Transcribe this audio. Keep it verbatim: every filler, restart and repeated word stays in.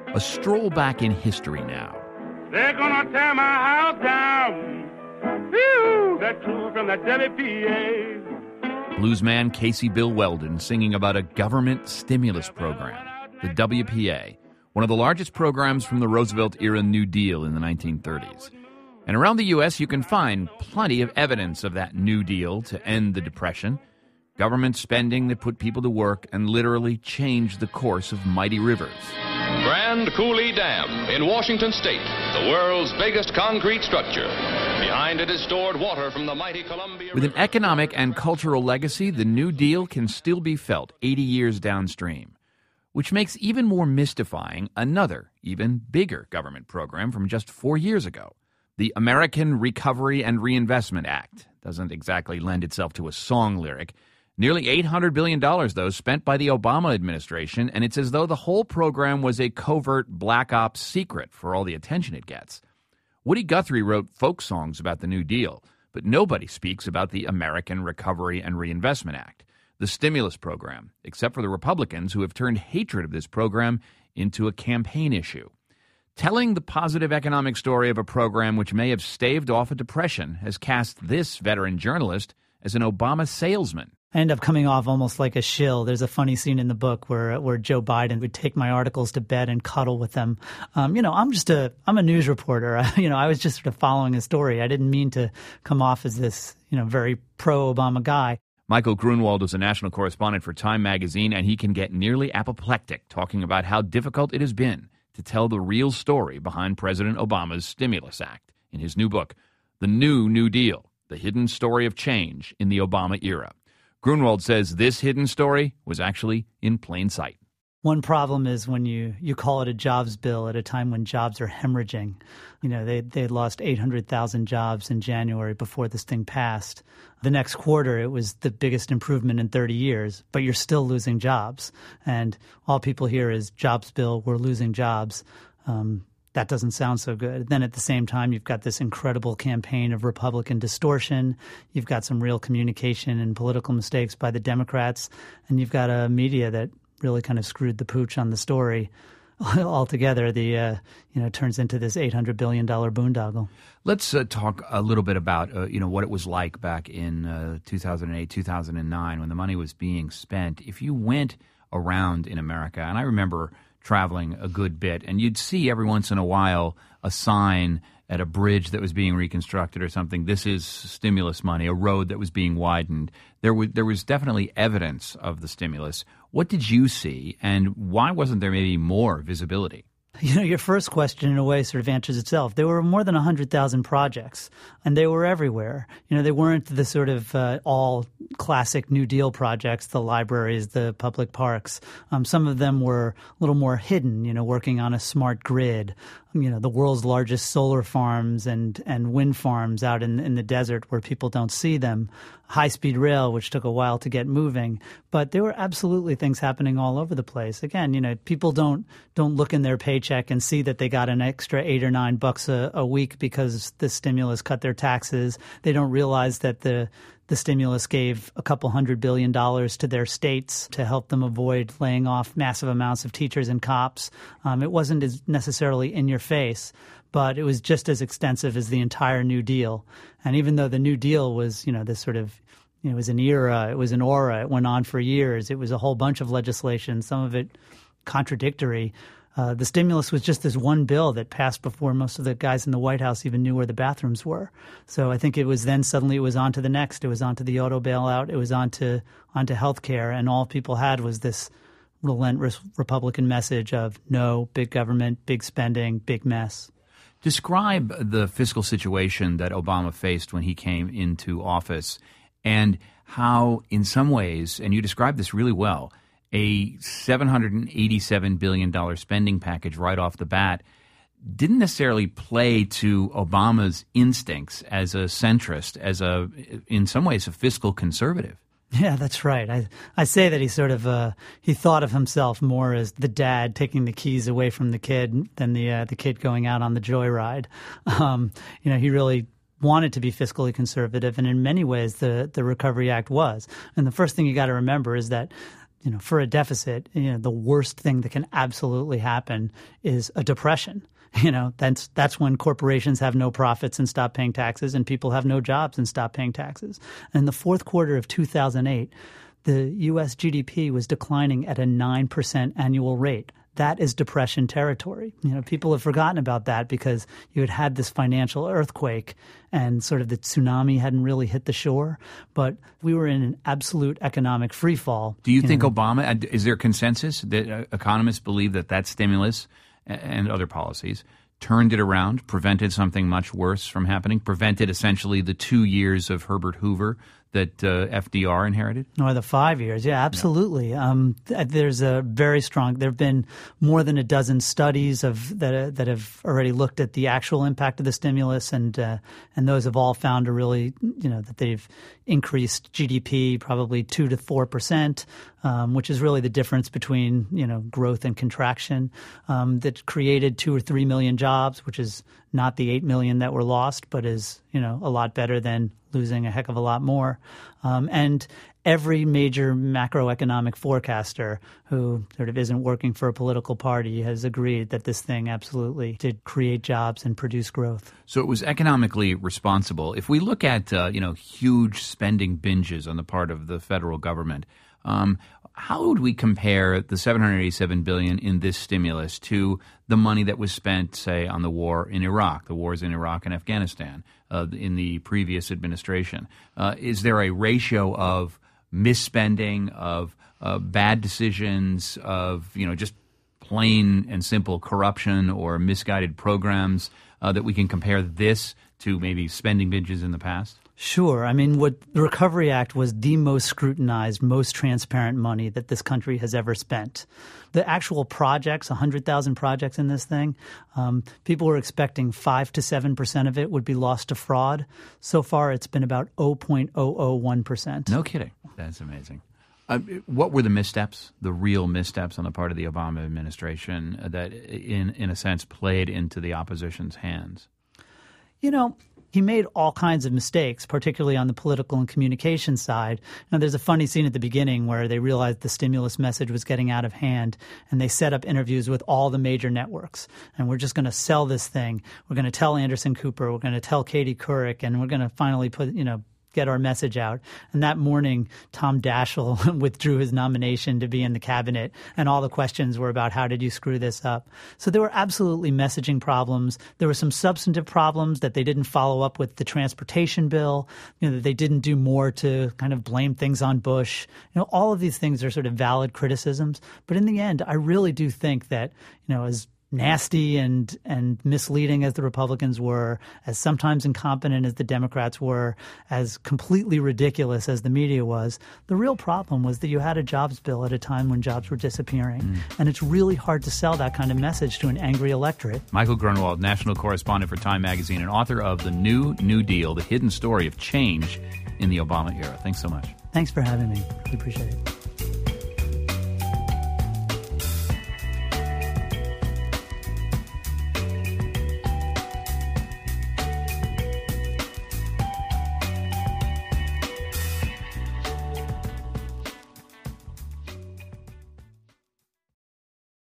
A stroll back in history now. They're gonna tear my house down. Phew, that crew from the Delhi P A. Bluesman Casey Bill Weldon singing about a government stimulus program, the W P A, one of the largest programs from the Roosevelt-era New Deal in the nineteen thirties. And around the U S, you can find plenty of evidence of that New Deal to end the Depression. Government spending that put people to work and literally changed the course of mighty rivers. Grand Coulee Dam in Washington State, the world's biggest concrete structure. Behind it is stored water from the mighty Columbia With an economic and cultural legacy, the New Deal can still be felt eighty years downstream, which makes even more mystifying another, even bigger government program from just four years ago. The American Recovery and Reinvestment Act doesn't exactly lend itself to a song lyric. Nearly eight hundred billion dollars, though, spent by the Obama administration, and it's as though the whole program was a covert black ops secret for all the attention it gets. Woody Guthrie wrote folk songs about the New Deal, but nobody speaks about the American Recovery and Reinvestment Act, the stimulus program, except for the Republicans who have turned hatred of this program into a campaign issue. Telling the positive economic story of a program which may have staved off a depression has cast this veteran journalist as an Obama salesman. I end up coming off almost like a shill. There's a funny scene in the book where where Joe Biden would take my articles to bed and cuddle with them. Um, you know, I'm just a I'm a news reporter. I, you know, I was just sort of following a story. I didn't mean to come off as this, you know, very pro-Obama guy. Michael Grunwald is a national correspondent for Time magazine, and he can get nearly apoplectic talking about how difficult it has been to tell the real story behind President Obama's Stimulus Act in his new book, The New New Deal, The Hidden Story of Change in the Obama Era. Grunwald says this hidden story was actually in plain sight. One problem is when you, you call it a jobs bill at a time when jobs are hemorrhaging. You know, they they lost eight hundred thousand jobs in January before this thing passed. The next quarter, it was the biggest improvement in thirty years, but you're still losing jobs. And all people hear is jobs bill, we're losing jobs. Um, That doesn't sound so good. Then at the same time, you've got this incredible campaign of Republican distortion. You've got some real communication and political mistakes by the Democrats. And you've got a media that really kind of screwed the pooch on the story. Altogether, the uh, you know turns into this eight hundred billion dollars boondoggle. Let's uh, talk a little bit about uh, you know what it was like back in uh, two thousand eight, two thousand nine when the money was being spent. If you went around in America, and I remember traveling a good bit, and you'd see every once in a while a sign at a bridge that was being reconstructed or something. This is stimulus money, a road that was being widened. There was there was definitely evidence of the stimulus. What did you see, and why wasn't there maybe more visibility? You know, your first question, in a way, sort of answers itself. There were more than one hundred thousand projects, and they were everywhere. You know, they weren't the sort of uh, all classic New Deal projects, the libraries, the public parks. Um, some of them were a little more hidden, you know, working on a smart grid. You know, the world's largest solar farms and, and wind farms out in, in the desert where people don't see them. High-speed rail, which took a while to get moving. But there were absolutely things happening all over the place. Again, you know, people don't don't look in their paycheck and see that they got an extra eight or nine bucks a, a week because the stimulus cut their taxes. They don't realize that the The stimulus gave a couple hundred billion dollars to their states to help them avoid laying off massive amounts of teachers and cops. Um, it wasn't as necessarily in your face, but it was just as extensive as the entire New Deal. And even though the New Deal was, you know, this sort of, you know, it was an era, it was an aura, it went on for years. It was a whole bunch of legislation, some of it contradictory. Uh, the stimulus was just this one bill that passed before most of the guys in the White House even knew where the bathrooms were. So I think it was then suddenly it was on to the next. It was on to the auto bailout. It was on to, on to health care. And all people had was this relentless Republican message of no, big government, big spending, big mess. Describe the fiscal situation that Obama faced when he came into office and how, in some ways, and you described this really well, a seven hundred eighty-seven billion dollars spending package right off the bat didn't necessarily play to Obama's instincts as a centrist, as a, in some ways, a fiscal conservative. Yeah, that's right. I I say that he sort of uh, he thought of himself more as the dad taking the keys away from the kid than the uh, the kid going out on the joyride. Um, you know, he really wanted to be fiscally conservative, and in many ways, the the Recovery Act was. And the first thing you got to remember is that you know, for a deficit, you know, the worst thing that can absolutely happen is a depression. You know, that's that's when corporations have no profits and stop paying taxes, and people have no jobs and stop paying taxes. And in the fourth quarter of two thousand eight, the U S G D P was declining at a nine percent annual rate. That is depression territory. You know, people have forgotten about that because you had had this financial earthquake and sort of the tsunami hadn't really hit the shore. But we were in an absolute economic freefall. Do you, you think know. Obama, is there consensus that uh, economists believe that that stimulus and other policies turned it around, prevented something much worse from happening, prevented essentially the two years of Herbert Hoover that uh, F D R inherited? Or the five years. Yeah, absolutely. Yeah. Um, th- there's a very strong – there have been more than a dozen studies of that uh, that have already looked at the actual impact of the stimulus, and uh, and those have all found a really – you know, that they've increased G D P probably two to four percent, um, which is really the difference between, you know, growth and contraction, um, that created two or three million jobs, which is not the eight million that were lost, but is, you know, a lot better than losing a heck of a lot more. Um, and every major macroeconomic forecaster who sort of isn't working for a political party has agreed that this thing absolutely did create jobs and produce growth. So it was economically responsible. If we look at, uh, you know, huge spending binges on the part of the federal government, um, how would we compare the seven hundred eighty-seven billion dollars in this stimulus to the money that was spent, say, on the war in Iraq, the wars in Iraq and Afghanistan uh, in the previous administration? Uh, is there a ratio of misspending, of uh, bad decisions, of, you know, just plain and simple corruption or misguided programs uh, that we can compare this to maybe spending binges in the past? Sure. I mean, what the Recovery Act was the most scrutinized, most transparent money that this country has ever spent. The actual projects, one hundred thousand projects in this thing, um, people were expecting five to seven percent of it would be lost to fraud. So far, it's been about zero point zero zero one percent. No kidding. That's amazing. Uh, what were the missteps, the real missteps on the part of the Obama administration that, in in a sense, played into the opposition's hands? You know, he made all kinds of mistakes, particularly on the political and communication side. Now, there's a funny scene at the beginning where they realized the stimulus message was getting out of hand, and they set up interviews with all the major networks. And we're just going to sell this thing. We're going to tell Anderson Cooper. We're going to tell Katie Couric, and we're going to finally put, you know, get our message out. And that morning, Tom Daschle withdrew his nomination to be in the cabinet, and all the questions were about how did you screw this up. So there were absolutely messaging problems. There were some substantive problems that they didn't follow up with the transportation bill, you know, that they didn't do more to kind of blame things on Bush. You know, all of these things are sort of valid criticisms. But in the end, I really do think that, you know, as nasty and and misleading as the Republicans were, as sometimes incompetent as the Democrats were, as completely ridiculous as the media was, the real problem was that you had a jobs bill at a time when jobs were disappearing. Mm. And it's really hard to sell that kind of message to an angry electorate. Michael Grunwald, national correspondent for Time Magazine and author of The New New Deal, The Hidden Story of Change in the Obama Era. Thanks so much. Thanks for having me. Really appreciate it.